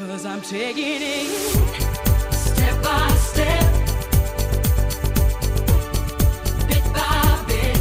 'cause I'm taking it step by step, bit by bit,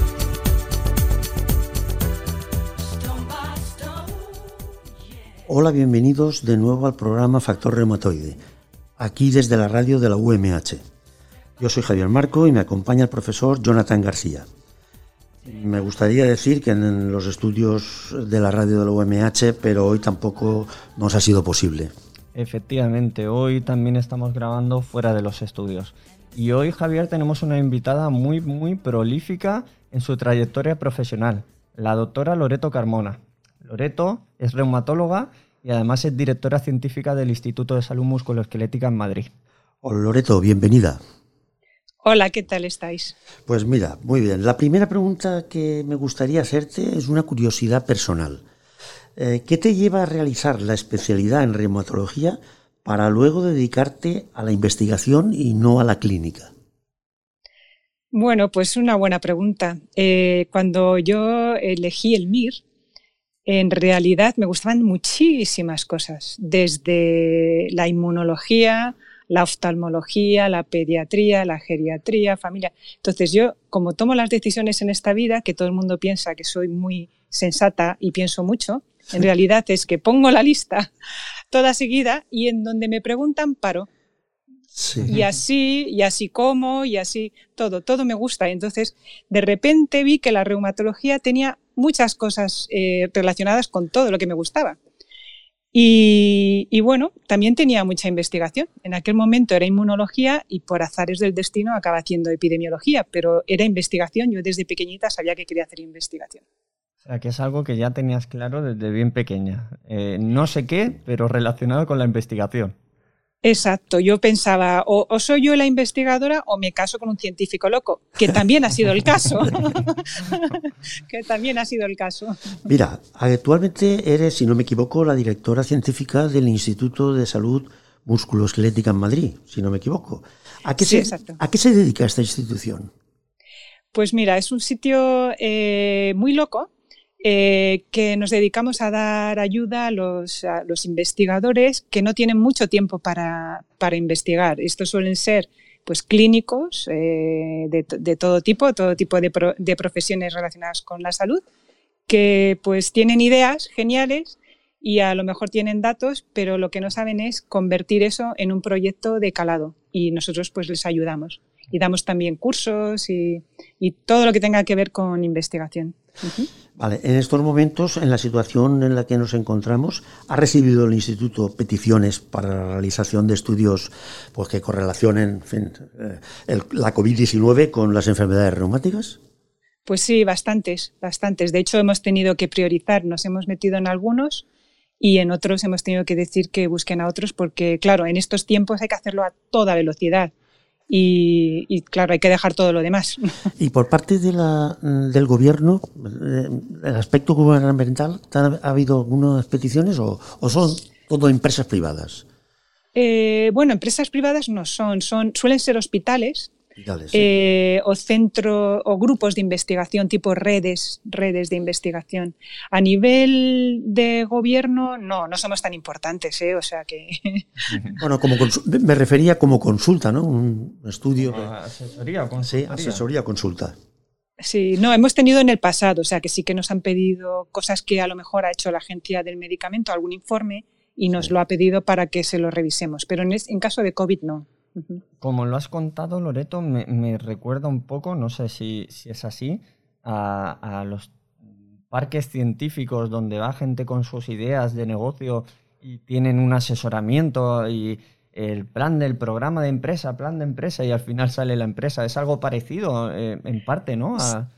stone by stone, yeah. Hola, bienvenidos de nuevo al programa Factor Reumatoide, aquí desde la radio de la UMH. Yo soy Javier Marco y me acompaña el profesor Jonathan García. Me gustaría decir que en los estudios de la radio de la UMH, pero hoy tampoco nos ha sido posible. Efectivamente, hoy también estamos grabando fuera de los estudios. Y hoy, Javier, tenemos una invitada muy prolífica en su trayectoria profesional, la doctora Loreto Carmona. Loreto es reumatóloga y además es directora científica del Instituto de Salud Musculoesquelética en Madrid. Hola, Loreto, bienvenida. Hola, ¿qué tal estáis? Pues mira, muy bien. La primera pregunta que me gustaría hacerte es una curiosidad personal. ¿Qué te lleva a realizar la especialidad en reumatología para luego dedicarte a la investigación y no a la clínica? Bueno, pues una buena pregunta. Cuando yo elegí el MIR, en realidad me gustaban muchísimas cosas, desde la inmunología, la oftalmología, la pediatría, la geriatría, familia. Entonces yo, como tomo las decisiones en esta vida, que todo el mundo piensa que soy muy sensata y pienso mucho, en realidad es que pongo la lista toda seguida y en donde me preguntan paro. Sí. Y así como, y así todo me gusta. Entonces, de repente vi que la reumatología tenía muchas cosas relacionadas con todo lo que me gustaba. Y bueno, también tenía mucha investigación. En aquel momento era inmunología y por azares del destino acaba haciendo epidemiología, pero era investigación. Yo desde pequeñita sabía que quería hacer investigación. O sea, que es algo que ya tenías claro desde bien pequeña. No sé qué, pero relacionado con la investigación. Exacto, yo pensaba o soy yo la investigadora o me caso con un científico loco, que también ha sido el caso. Mira, actualmente eres, si no me equivoco, la directora científica del Instituto de Salud Musculoesquelética en Madrid, si no me equivoco. ¿A qué se dedica esta institución? Pues mira, es un sitio muy loco. Que nos dedicamos a dar ayuda a los investigadores que no tienen mucho tiempo para investigar. Estos suelen ser pues, clínicos de todo tipo de profesiones relacionadas con la salud, que pues, tienen ideas geniales y a lo mejor tienen datos, pero lo que no saben es convertir eso en un proyecto de calado. Y nosotros pues, les ayudamos. Y damos también cursos y todo lo que tenga que ver con investigación. Uh-huh. Vale, en estos momentos, en la situación en la que nos encontramos, ¿ha recibido el Instituto peticiones para la realización de estudios pues, que correlacionen la COVID-19 con las enfermedades reumáticas? Pues sí, bastantes. De hecho, hemos tenido que priorizar, nos hemos metido en algunos y en otros hemos tenido que decir que busquen a otros porque, claro, en estos tiempos hay que hacerlo a toda velocidad. Y claro, hay que dejar todo lo demás. Y por parte del gobierno, el aspecto gubernamental, ¿ha habido algunas peticiones o son todo empresas privadas? Bueno, empresas privadas no suelen ser hospitales. O centros o grupos de investigación tipo redes de investigación. A nivel de gobierno no somos tan importantes, o sea que... Bueno, me refería como consulta, ¿no? Un estudio... Asesoría o consulta. Sí, asesoría, consulta. Sí, no, hemos tenido en el pasado, o sea que sí que nos han pedido cosas que a lo mejor ha hecho la Agencia del Medicamento, algún informe, y nos lo ha pedido para que se lo revisemos, pero en caso de COVID no. Como lo has contado, Loreto, me recuerda un poco, no sé si es así, a los parques científicos donde va gente con sus ideas de negocio y tienen un asesoramiento y el programa de empresa, plan de empresa y al final sale la empresa. Es algo parecido en parte, ¿no?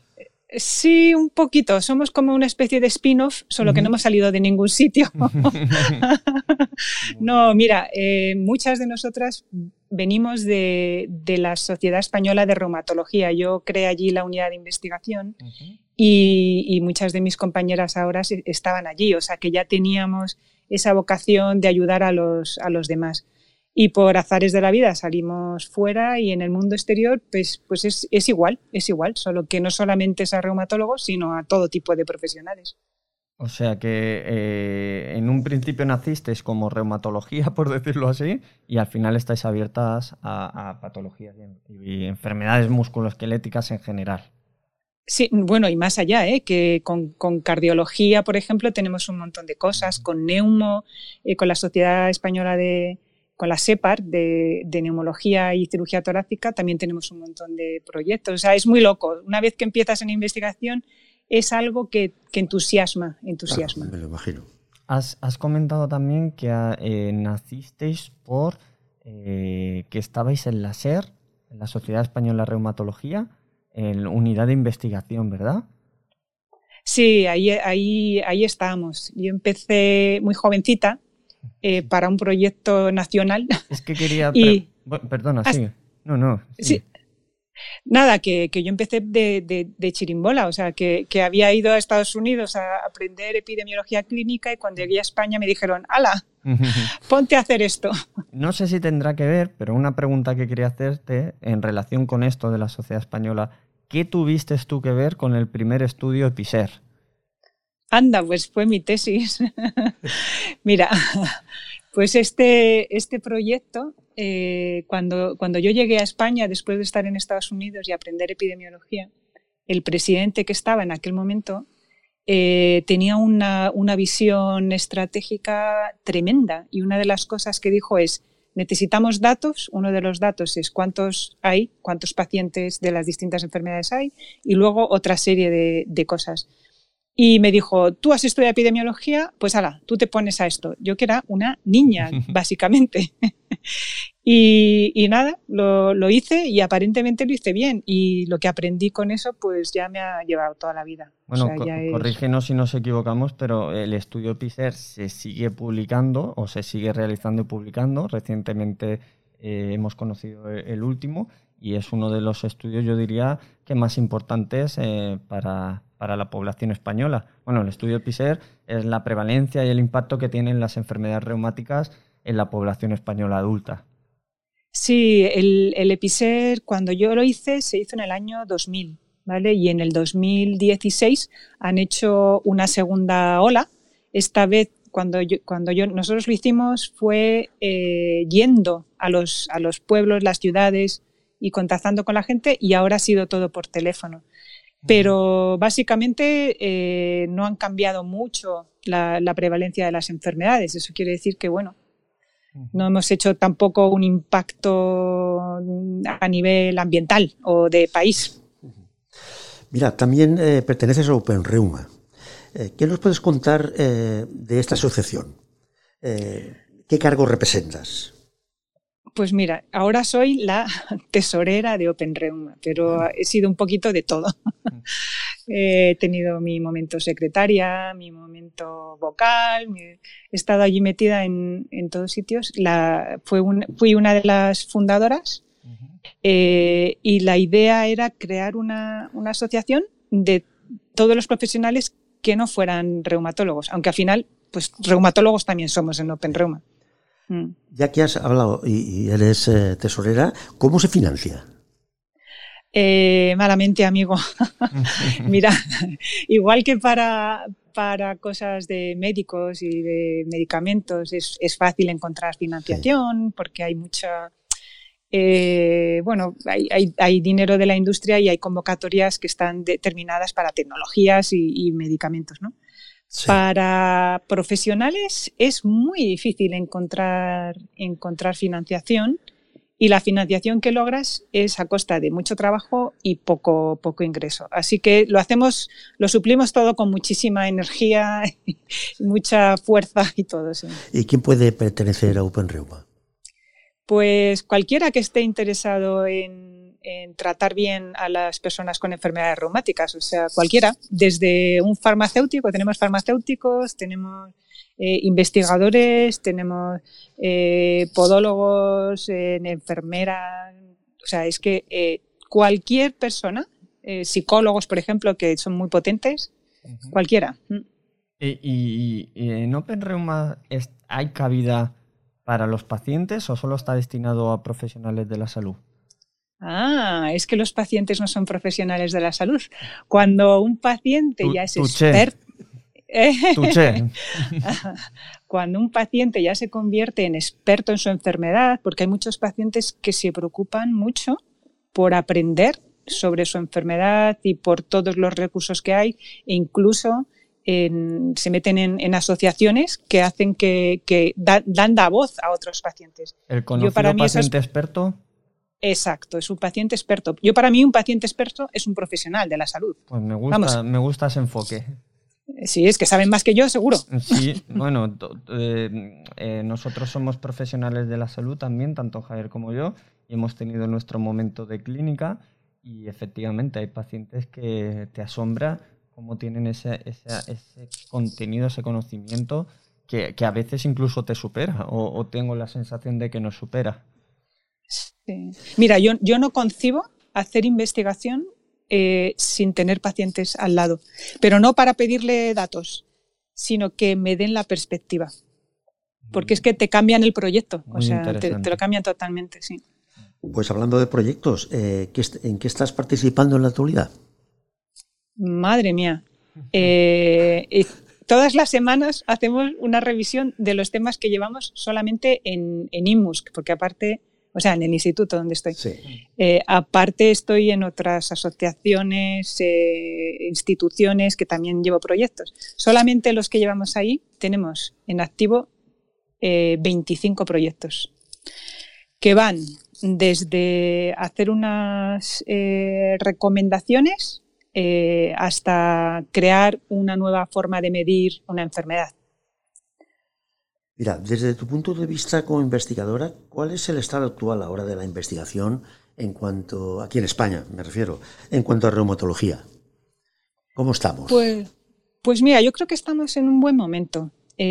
Sí, un poquito. Somos como una especie de spin-off, solo que no hemos salido de ningún sitio. No, mira, muchas de nosotras venimos de la Sociedad Española de Reumatología. Yo creé allí la unidad de investigación y muchas de mis compañeras ahora estaban allí. O sea, que ya teníamos esa vocación de ayudar a los demás. Y por azares de la vida salimos fuera y en el mundo exterior pues es igual, solo que no solamente es a reumatólogos, sino a todo tipo de profesionales. O sea que en un principio nacisteis como reumatología, por decirlo así, y al final estáis abiertas a patologías y enfermedades musculoesqueléticas en general. Sí, bueno, y más allá, que con cardiología, por ejemplo, tenemos un montón de cosas, con neumo, con la Sociedad Española con la SEPAR de neumología y cirugía torácica, también tenemos un montón de proyectos. O sea, es muy loco. Una vez que empiezas en investigación, es algo que entusiasma. Claro, me lo imagino. Has comentado también que nacisteis por que estabais en la SER, en la Sociedad Española de Reumatología, en unidad de investigación, ¿verdad? Sí, ahí estábamos. Yo empecé muy jovencita para un proyecto nacional. Es que quería... Perdona, sí. No. Sí. Nada, que yo empecé de chirimbola, o sea, que había ido a Estados Unidos a aprender epidemiología clínica y cuando llegué a España me dijeron, ¡hala! Ponte a hacer esto. No sé si tendrá que ver, pero una pregunta que quería hacerte en relación con esto de la Sociedad Española, ¿qué tuviste tú que ver con el primer estudio EPISER? Anda, pues fue mi tesis. Mira, pues este proyecto, cuando yo llegué a España, después de estar en Estados Unidos y aprender epidemiología, el presidente que estaba en aquel momento tenía una visión estratégica tremenda y una de las cosas que dijo es, necesitamos datos, uno de los datos es cuántos pacientes de las distintas enfermedades hay y luego otra serie de cosas. Y me dijo, ¿tú has estudiado epidemiología? Pues ala, tú te pones a esto. Yo que era una niña, básicamente. Y nada, lo hice y aparentemente lo hice bien. Y lo que aprendí con eso, pues ya me ha llevado toda la vida. Bueno, o sea, corrígenos si nos equivocamos, pero el estudio EPISER se sigue publicando o se sigue realizando y publicando. Recientemente hemos conocido el último y es uno de los estudios, yo diría, que más importantes para la población española. Bueno, el estudio EPISER es la prevalencia y el impacto que tienen las enfermedades reumáticas en la población española adulta. Sí, el EPISER, cuando yo lo hice, se hizo en el año 2000, ¿vale? Y en el 2016 han hecho una segunda ola. Esta vez, nosotros lo hicimos, fue yendo a los pueblos, las ciudades y contactando con la gente, y ahora ha sido todo por teléfono. Pero básicamente no han cambiado mucho la prevalencia de las enfermedades. Eso quiere decir que, bueno, no hemos hecho tampoco un impacto a nivel ambiental o de país. Mira, también perteneces a Open Reuma. ¿Qué nos puedes contar de esta asociación? ¿Qué cargo representas? Pues mira, ahora soy la tesorera de Open Reuma, pero he sido un poquito de todo. He tenido mi momento secretaria, mi momento vocal, he estado allí metida en todos sitios. Fui una de las fundadoras y la idea era crear una asociación de todos los profesionales que no fueran reumatólogos, aunque al final, pues reumatólogos también somos en Open Reuma. Ya que has hablado y eres tesorera, ¿cómo se financia? Malamente, amigo. Mira, igual que para cosas de médicos y de medicamentos es fácil encontrar financiación, sí, porque hay mucha... hay dinero de la industria y hay convocatorias que están determinadas para tecnologías y medicamentos, ¿no? Sí. Para profesionales es muy difícil encontrar financiación y la financiación que logras es a costa de mucho trabajo y poco ingreso. Así que lo suplimos todo con muchísima energía, mucha fuerza y todo eso. ¿Y quién puede pertenecer a Open Reuma? Pues cualquiera que esté interesado en tratar bien a las personas con enfermedades reumáticas, o sea, cualquiera, desde un farmacéutico, tenemos farmacéuticos, tenemos investigadores, tenemos podólogos, enfermeras, o sea, es que cualquier persona, psicólogos, por ejemplo, que son muy potentes, cualquiera. ¿Y en Open Reuma hay cabida para los pacientes o solo está destinado a profesionales de la salud? Es que los pacientes no son profesionales de la salud. Cuando un paciente ya es experto... Tuché. Cuando un paciente ya se convierte en experto en su enfermedad, porque hay muchos pacientes que se preocupan mucho por aprender sobre su enfermedad y por todos los recursos que hay, e incluso se meten en asociaciones que hacen que dan la voz a otros pacientes. ¿El conocido paciente experto? Exacto, es un paciente experto. Para mí un paciente experto es un profesional de la salud. Pues me gusta ese enfoque. Sí, es que saben más que yo, seguro. Sí, bueno, nosotros somos profesionales de la salud también, tanto Javier como yo, y hemos tenido nuestro momento de clínica y efectivamente hay pacientes que te asombra cómo tienen ese contenido, ese conocimiento que a veces incluso te supera o tengo la sensación de que nos supera. Sí. Mira, yo no concibo hacer investigación sin tener pacientes al lado, pero no para pedirle datos, sino que me den la perspectiva, porque es que te cambian el proyecto, o sea, te lo cambian totalmente, sí. Pues hablando de proyectos, ¿en qué estás participando en la actualidad? Madre mía. Todas las semanas hacemos una revisión de los temas que llevamos solamente en INMUSC, porque aparte, o sea, en el instituto donde estoy. Sí. Aparte estoy en otras asociaciones, instituciones que también llevo proyectos. Solamente los que llevamos ahí tenemos en activo 25 proyectos que van desde hacer unas recomendaciones hasta crear una nueva forma de medir una enfermedad. Mira, desde tu punto de vista como investigadora, ¿cuál es el estado actual ahora de la investigación en cuanto, aquí en España me refiero, en cuanto a reumatología? ¿Cómo estamos? Pues mira, yo creo que estamos en un buen momento,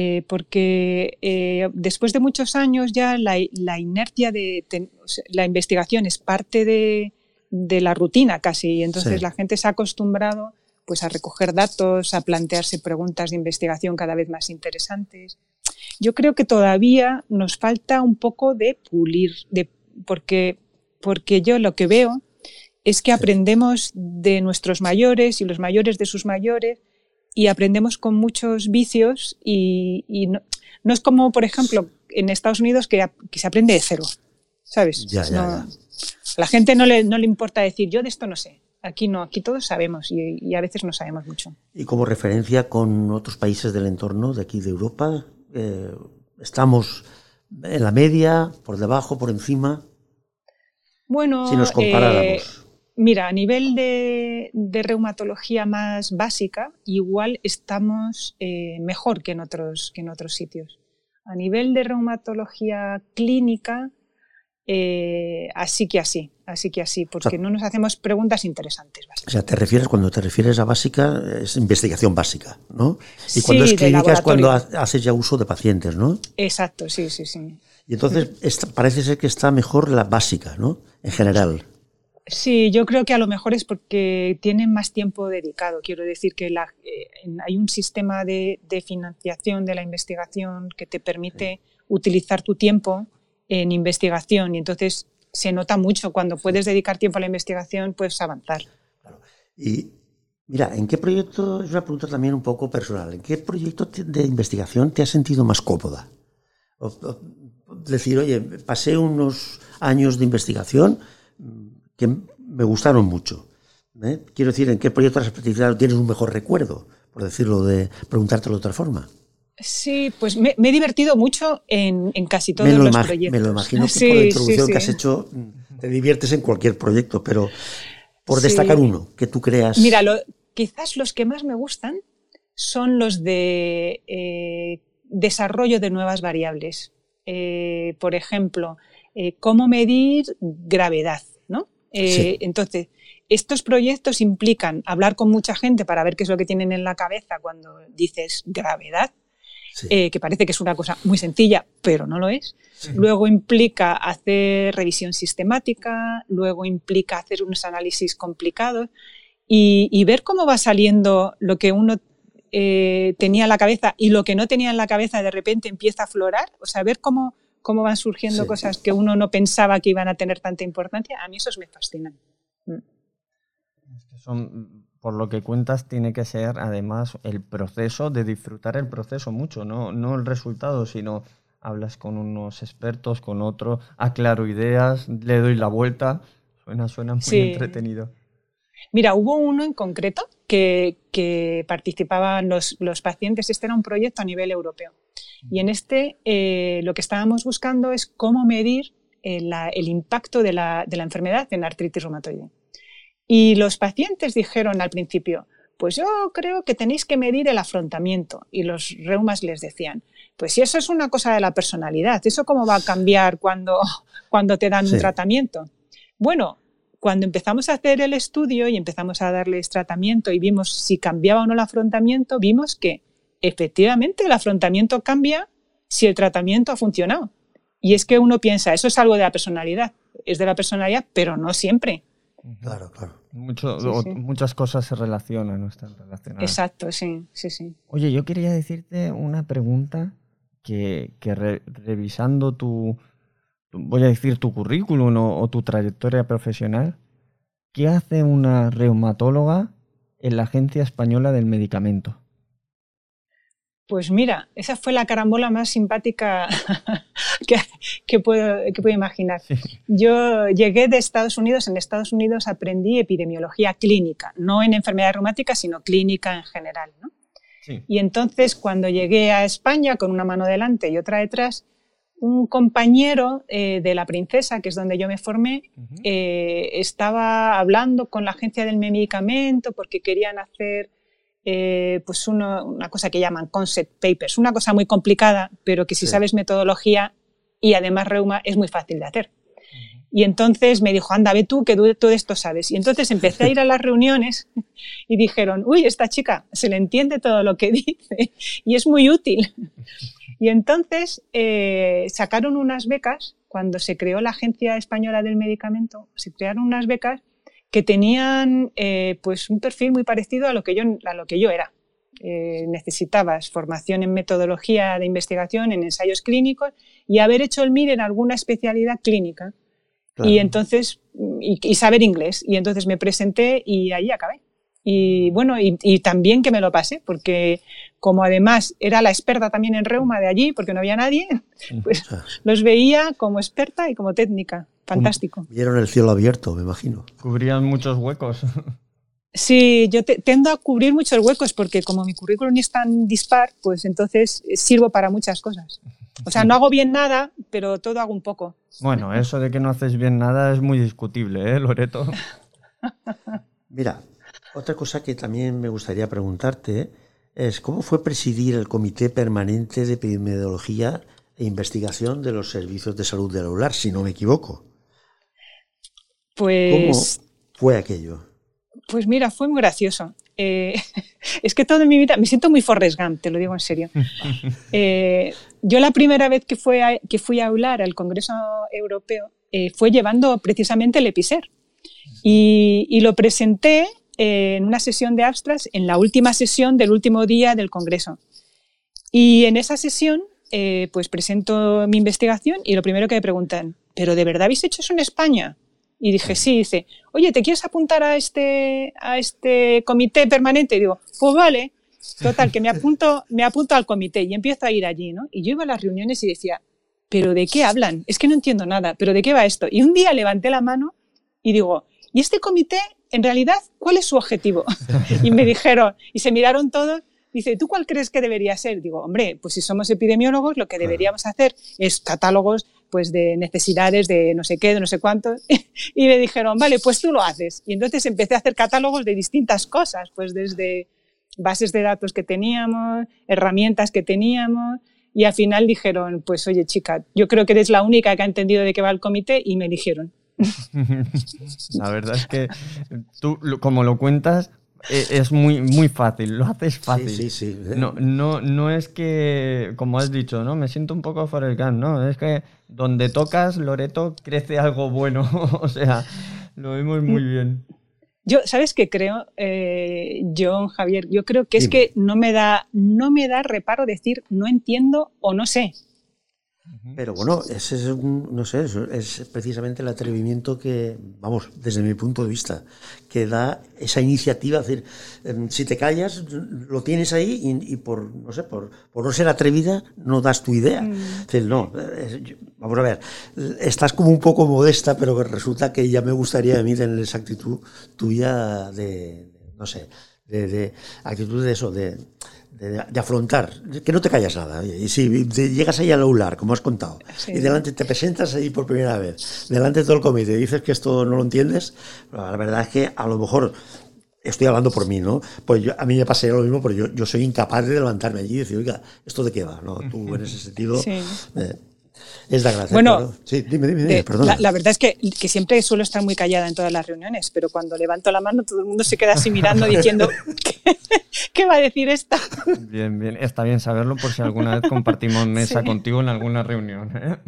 porque después de muchos años ya la inercia la investigación es parte de la rutina casi, y entonces la gente se ha acostumbrado pues a recoger datos, a plantearse preguntas de investigación cada vez más interesantes. Yo creo que todavía nos falta un poco de pulir, porque yo lo que veo es que aprendemos de nuestros mayores y los mayores de sus mayores y aprendemos con muchos vicios y no es como, por ejemplo, en Estados Unidos que se aprende de cero, ¿sabes? Ya. A la gente no le importa decir, yo de esto no sé. Aquí no, aquí todos sabemos y a veces no sabemos mucho. Y como referencia con otros países del entorno de aquí de Europa, ¿estamos en la media, por debajo, por encima? Bueno, si nos comparáramos. Mira, a nivel de reumatología más básica, igual estamos mejor que en otros sitios. A nivel de reumatología clínica, así que así, porque o sea, no nos hacemos preguntas interesantes. O sea, cuando te refieres a básica, es investigación básica, ¿no? Y cuando es clínica es cuando haces ya uso de pacientes, ¿no? Exacto, sí. Y entonces parece ser que está mejor la básica, ¿no? En general. Sí, yo creo que a lo mejor es porque tienen más tiempo dedicado. Quiero decir que hay un sistema de financiación de la investigación que te permite utilizar tu tiempo en investigación y entonces se nota mucho cuando puedes dedicar tiempo a la investigación, puedes avanzar. Claro. Y mira, ¿en qué proyecto, es una pregunta también un poco personal, ¿en qué proyecto de investigación te has sentido más cómoda? Decir, oye, pasé unos años de investigación que me gustaron mucho. Quiero decir, ¿en qué proyecto has participado? ¿Tienes un mejor recuerdo? Por decirlo, de preguntártelo de otra forma. Sí, pues me he divertido mucho en casi todos los proyectos. Me lo imagino que por la introducción que has hecho te diviertes en cualquier proyecto, pero por destacar uno que tú creas... Mira, quizás los que más me gustan son los de desarrollo de nuevas variables. Por ejemplo, cómo medir gravedad, ¿no? Entonces, estos proyectos implican hablar con mucha gente para ver qué es lo que tienen en la cabeza cuando dices gravedad. Que parece que es una cosa muy sencilla, pero no lo es. Luego implica hacer revisión sistemática, luego implica hacer unos análisis complicados y ver cómo va saliendo lo que uno tenía en la cabeza y lo que no tenía en la cabeza de repente empieza a aflorar. O sea, ver cómo van surgiendo cosas que uno no pensaba que iban a tener tanta importancia. A mí esos me fascinan. por lo que cuentas, tiene que ser además el proceso, de disfrutar el proceso mucho, no el resultado, sino hablas con unos expertos, con otro, aclaro ideas, le doy la vuelta. Suena muy entretenido. Mira, hubo uno en concreto que participaban los pacientes. Este era un proyecto a nivel europeo. Y en este lo que estábamos buscando es cómo medir el impacto de la enfermedad en la artritis reumatoide. Y los pacientes dijeron al principio, pues yo creo que tenéis que medir el afrontamiento. Y los reumas les decían, pues si eso es una cosa de la personalidad, ¿eso cómo va a cambiar cuando te dan un tratamiento? Bueno, cuando empezamos a hacer el estudio y empezamos a darles tratamiento y vimos si cambiaba o no el afrontamiento, vimos que efectivamente el afrontamiento cambia si el tratamiento ha funcionado. Y es que uno piensa, eso es algo de la personalidad. Es de la personalidad, pero no siempre. Claro. Muchas cosas se relacionan, no están relacionadas. Exacto, sí. Oye, yo quería decirte una pregunta que revisando voy a decir tu currículum o tu trayectoria profesional, ¿qué hace una reumatóloga en la Agencia Española del Medicamento? Pues mira, esa fue la carambola más simpática que puedo imaginar. Sí. Yo llegué de Estados Unidos. En Estados Unidos aprendí epidemiología clínica, no en enfermedades reumáticas, sino clínica en general, ¿no? Sí. Y entonces, cuando llegué a España con una mano delante y otra detrás, un compañero de La Princesa, que es donde yo me formé, estaba hablando con la agencia del medicamento porque querían hacer pues una cosa que llaman concept papers, una cosa muy complicada, pero que si sabes metodología y además reuma es muy fácil de hacer. Y entonces me dijo, anda, ve tú, que tú de esto sabes. Y entonces empecé a ir a las reuniones y dijeron, uy, esta chica se le entiende todo lo que dice y es muy útil. Y entonces sacaron unas becas, cuando se creó la Agencia Española del Medicamento, se crearon unas becas que tenían pues un perfil muy parecido a lo que yo era. Necesitabas formación en metodología de investigación, en ensayos clínicos y haber hecho el MIR en alguna especialidad clínica. Claro. Y entonces, y saber inglés. Y entonces me presenté y ahí acabé. Y bueno, y también que me lo pasé, porque como además era la experta también en reuma de allí, porque no había nadie, pues los veía como experta y como técnica. Fantástico. Vieron el cielo abierto, me imagino. Cubrían muchos huecos. Sí, yo tendo a cubrir muchos huecos porque como mi currículum es tan dispar, pues entonces sirvo para muchas cosas. O sea, no hago bien nada, pero todo hago un poco. Bueno, eso de que no haces bien nada es muy discutible, ¿eh, Loreto? Mira, otra cosa que también me gustaría preguntarte es ¿cómo fue presidir el Comité Permanente de Epidemiología e Investigación de los Servicios de Salud del Aular, si no me equivoco? Pues... ¿Cómo fue aquello? Pues mira, fue muy gracioso. Es que toda mi vida me siento muy Forrest Gump, te lo digo en serio. Yo la primera vez que fui a hablar al Congreso Europeo fue llevando precisamente el EPISER y lo presenté en una sesión de abstracts en la última sesión del último día del Congreso. Y en esa sesión pues presento mi investigación y lo primero que me preguntan, ¿pero de verdad habéis hecho eso en España? Y dije, sí, dice, oye, ¿te quieres apuntar a este comité permanente? Y digo, pues vale. Total, que me apunto al comité y empiezo a ir allí, ¿no? Y yo iba a las reuniones y decía, ¿pero de qué hablan? Es que no entiendo nada, ¿pero de qué va esto? Y un día levanté la mano y digo, ¿y este comité, en realidad, cuál es su objetivo? Y me dijeron, y se miraron todos, dice, ¿tú cuál crees que debería ser? Digo, hombre, pues si somos epidemiólogos, lo que deberíamos hacer es catálogos pues de necesidades de no sé qué, de no sé cuántos. Y me dijeron, vale, pues tú lo haces. Y entonces empecé a hacer catálogos de distintas cosas, pues desde bases de datos que teníamos, herramientas que teníamos, y al final dijeron, pues oye chica, yo creo que eres la única que ha entendido de qué va el comité, y me eligieron. La verdad es que tú, como lo cuentas, es muy fácil, lo haces fácil. Sí. No es que, como has dicho, ¿no? Me siento un poco Forrest Gump, ¿no? Es que donde tocas, Loreto, crece algo bueno. O sea, lo vemos muy bien. Yo, ¿sabes qué creo, John, Javier? Yo creo que es que no me da reparo decir no entiendo o no sé. Pero bueno, ese es no sé, es precisamente el atrevimiento que, vamos, desde mi punto de vista, que da esa iniciativa. Es decir, si te callas, lo tienes ahí y por, no sé, por no ser atrevida, no das tu idea. Es decir, no, vamos a ver, estás como un poco modesta, pero que resulta que ya me gustaría a mí tener esa actitud tuya no sé, de actitud de eso, de afrontar, que no te callas nada. Y si llegas ahí al aula, como has contado, y delante te presentas ahí por primera vez, delante de todo el comité, y dices que esto no lo entiendes, la verdad es que a lo mejor, estoy hablando por mí, ¿no? Pues a mí me pasaría lo mismo, pero yo soy incapaz de levantarme allí y decir, oiga, ¿esto de qué va? ¿No? Tú en ese sentido... Es de agradecer. Bueno, claro. Sí, dime, perdón. La verdad es que siempre suelo estar muy callada en todas las reuniones, pero cuando levanto la mano todo el mundo se queda así mirando diciendo ¿qué va a decir esta? Bien, está bien saberlo por si alguna vez compartimos mesa contigo en alguna reunión.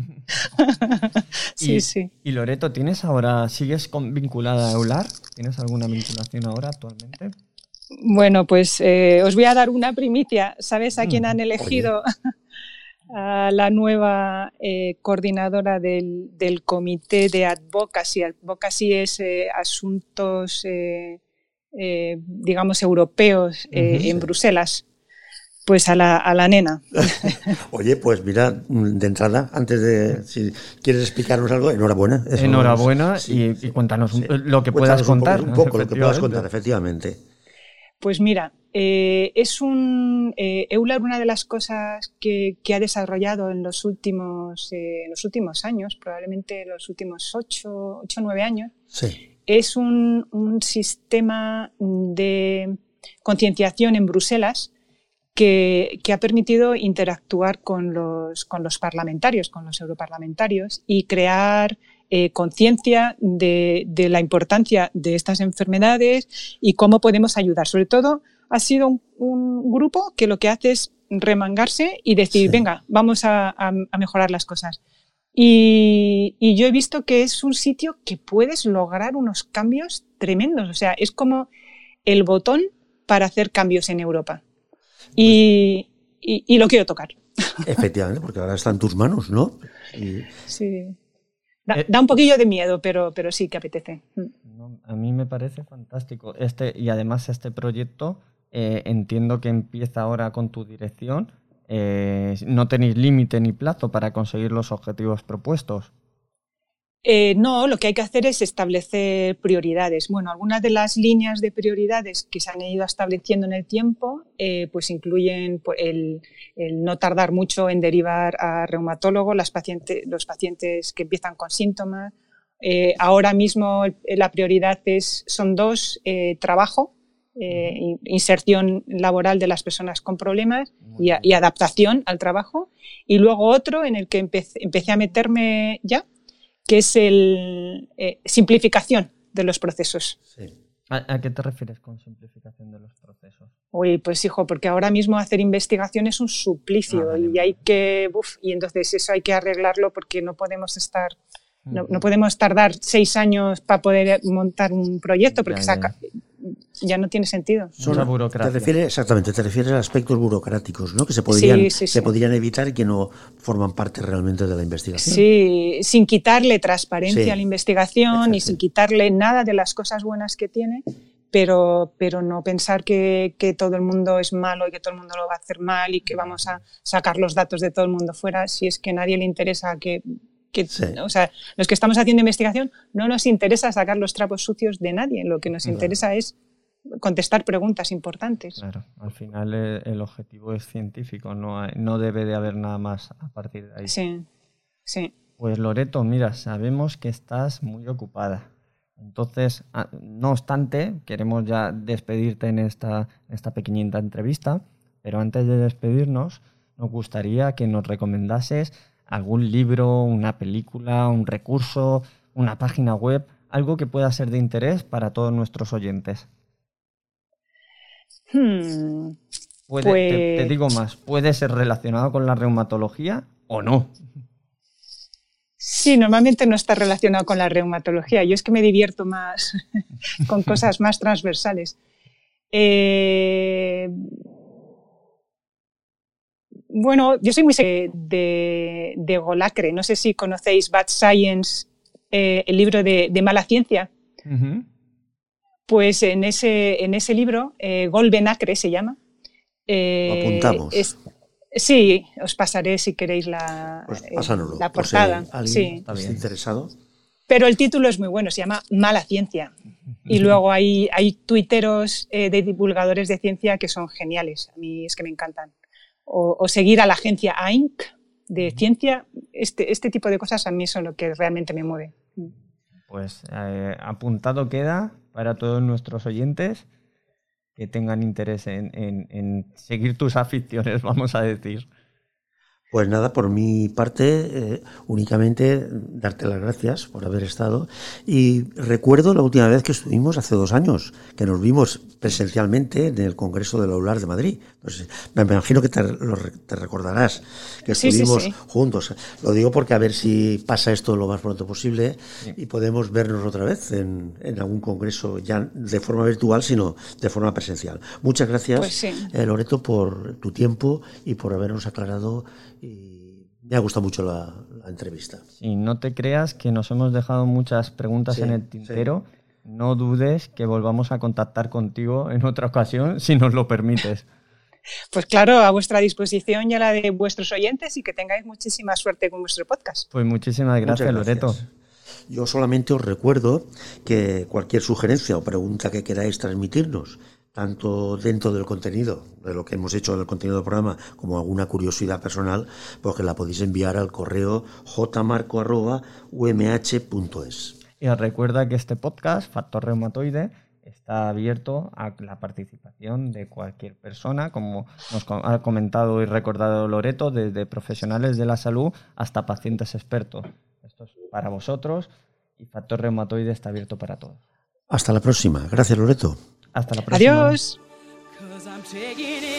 Sí. Y Loreto, sigues vinculada a EULAR? ¿Tienes alguna vinculación ahora actualmente? Bueno, pues os voy a dar una primicia. ¿Sabes a quién han elegido? A la nueva coordinadora del Comité de Advocacy. Advocacy es asuntos, digamos, europeos en Bruselas. Pues a la nena. Oye, pues mira, de entrada, antes de, si quieres explicarnos algo, enhorabuena. Enhorabuena y cuéntanos lo que puedas contar. Un poco lo que puedas contar, efectivamente. Pues mira, EULAR, una de las cosas que ha desarrollado en los últimos años, probablemente los últimos 8 o 9 años, es un sistema de concienciación en Bruselas que ha permitido interactuar con los parlamentarios, con los europarlamentarios y crear conciencia de la importancia de estas enfermedades y cómo podemos ayudar. Sobre todo, ha sido un grupo que lo que hace es remangarse y decir, venga, vamos a mejorar las cosas. Y yo he visto que es un sitio que puedes lograr unos cambios tremendos. O sea, es como el botón para hacer cambios en Europa. Y lo quiero tocar. Efectivamente, porque ahora está en tus manos, ¿no? Sí. Da un poquillo de miedo, pero sí que apetece. No, a mí me parece fantástico. Y además este proyecto entiendo que empieza ahora con tu dirección. ¿No tenéis límite ni plazo para conseguir los objetivos propuestos? No, lo que hay que hacer es establecer prioridades. Bueno, algunas de las líneas de prioridades que se han ido estableciendo en el tiempo pues incluyen el no tardar mucho en derivar a reumatólogo los pacientes que empiezan con síntomas. Ahora mismo la prioridad son 2, trabajo, inserción laboral de las personas con problemas y adaptación al trabajo. Y luego otro en el que empecé a meterme ya, que es simplificación de los procesos. Sí. ¿A qué te refieres con simplificación de los procesos? Uy, pues hijo, porque ahora mismo hacer investigación es un suplicio y hay que... y entonces eso hay que arreglarlo porque no podemos no podemos tardar 6 años para poder montar un proyecto porque ya no tiene sentido. Mucha burocracia. Te refieres a aspectos burocráticos, ¿no? Que se podrían evitar y que no forman parte realmente de la investigación. Sí, sin quitarle transparencia a la investigación y sin quitarle nada de las cosas buenas que tiene, pero no pensar que todo el mundo es malo y que todo el mundo lo va a hacer mal y que vamos a sacar los datos de todo el mundo fuera si es que a nadie le interesa o sea, los que estamos haciendo investigación no nos interesa sacar los trapos sucios de nadie, lo que nos interesa es contestar preguntas importantes. Claro, al final el objetivo es científico, no debe de haber nada más a partir de ahí. Sí. Pues Loreto, mira, sabemos que estás muy ocupada. Entonces, no obstante, queremos ya despedirte en esta pequeñita entrevista, pero antes de despedirnos, nos gustaría que nos recomendases algún libro, una película, un recurso, una página web, algo que pueda ser de interés para todos nuestros oyentes. Te digo más, puede ser relacionado con la reumatología o no. Sí, normalmente no está relacionado con la reumatología. Yo es que me divierto más con cosas más transversales. Bueno, yo soy muy de Golacre. No sé si conocéis Bad Science, el libro de Mala Ciencia. Ujú. Pues en ese libro, Golben Acre se llama. Lo apuntamos. Sí, os pasaré si queréis la Pásanoslo, por si portada. alguien Sí. está interesado. Pero el título es muy bueno, se llama Mala Ciencia. Y luego hay tuiteros de divulgadores de ciencia que son geniales. A mí es que me encantan. O seguir a la agencia AINC de ciencia. Este tipo de cosas a mí son lo que realmente me mueve. Pues apuntado queda para todos nuestros oyentes que tengan interés en seguir tus aficiones, vamos a decir. Pues nada, por mi parte, únicamente darte las gracias por haber estado. Y recuerdo la última vez que estuvimos hace 2 años, que nos vimos presencialmente en el Congreso del Aular de Madrid. Entonces, me imagino que te recordarás que estuvimos juntos. Lo digo porque a ver si pasa esto lo más pronto posible y podemos vernos otra vez en algún congreso, ya de forma virtual, sino de forma presencial. Muchas gracias, Pues Loreto, por tu tiempo y por habernos aclarado. Y me ha gustado mucho la entrevista. Sí, no te creas que nos hemos dejado muchas preguntas en el tintero. Sí. No dudes que volvamos a contactar contigo en otra ocasión, si nos lo permites. Pues claro, a vuestra disposición y a la de vuestros oyentes, y que tengáis muchísima suerte con vuestro podcast. Pues muchísimas gracias, Loreto. Yo solamente os recuerdo que cualquier sugerencia o pregunta que queráis transmitirnos, tanto dentro del contenido, de lo que hemos hecho en el contenido del programa, como alguna curiosidad personal, pues que la podéis enviar al correo jmarco@umh.es. Y os recuerda que este podcast, Factor Reumatoide, está abierto a la participación de cualquier persona, como nos ha comentado y recordado Loreto, desde profesionales de la salud hasta pacientes expertos. Esto es para vosotros y Factor Reumatoide está abierto para todos. Hasta la próxima. Gracias, Loreto. Hasta la próxima. Adiós.